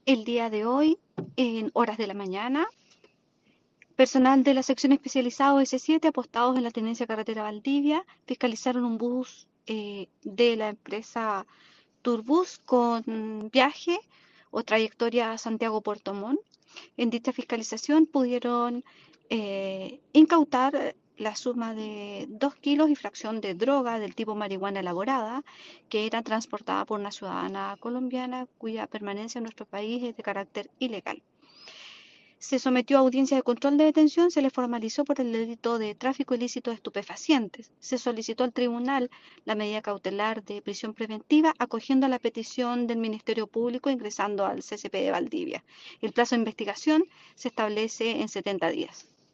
El día de hoy, en horas de la mañana, personal de la sección especializada S7, apostados en la Tenencia Carretera Valdivia, fiscalizaron un bus de la empresa Turbus con viaje o trayectoria a Santiago-Puerto Montt. En dicha fiscalización pudieron incautar la suma de 2 kilos y fracción de droga del tipo marihuana elaborada que era transportada por una ciudadana colombiana cuya permanencia en nuestro país es de carácter ilegal. Se sometió a audiencia de control de detención, se le formalizó por el delito de tráfico ilícito de estupefacientes. Se solicitó al tribunal la medida cautelar de prisión preventiva, acogiendo a la petición del Ministerio Público ingresando al CCP de Valdivia. El plazo de investigación se establece en 70 días.